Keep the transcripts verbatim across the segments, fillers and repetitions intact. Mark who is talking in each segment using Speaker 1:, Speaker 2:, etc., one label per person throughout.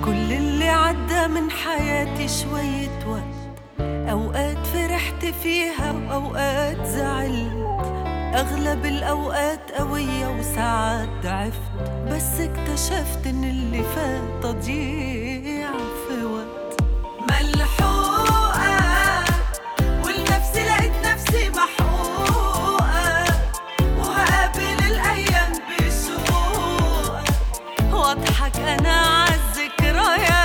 Speaker 1: كل اللي عدى من حياتي شوية وقت، أوقات فرحت فيها وأوقات زعلت، أغلب الأوقات قوية وساعات ضعفت، بس اكتشفت إن اللي فات تضييع في وقت. ملحوقة والنفسي لقيت نفسي محقوقة، وهقابل الأيام بشوق واضحك أنا عالذكريات،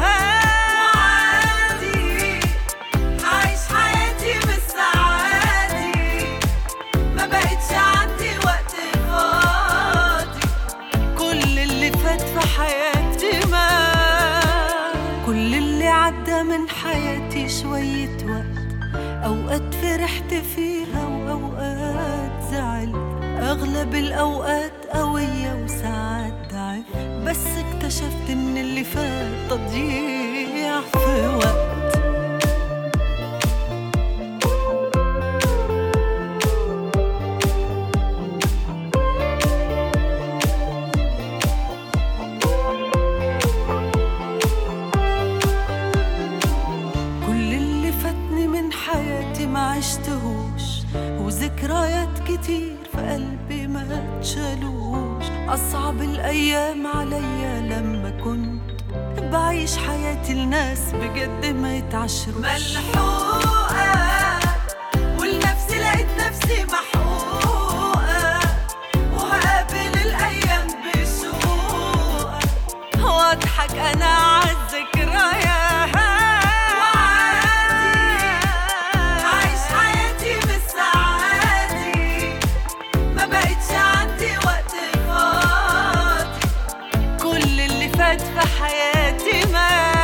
Speaker 1: وعادي هعيش حياتي بالسعادي، ما بقتش عندي وقت فاضي. كل اللي فات في حياتي ما كل اللي عدى من حياتي شوية وقت، أوقات فرحت فيها وأوقات زعلت، أغلب الأوقات قوية وساعات ضعف، بس اكتشفت إن اللي فات تضييع في وقت. كل اللي فاتني من حياتي ما عشتهوش، وذكريات كتير في قلبي ما تشالوش. أصعب الأيام عليا لما كنت بعيش حياتي الناس بجد ما يتعشروش. ملحوقة والنفسي لقيت نفسي محقوقة، وهقابل الأيام بشوق واضحك أنا عالذكريات، وعادي هعيش حياتي بالسعادي، ما بقتش عندي وقت فاضي. كل اللي فات في حياتي ما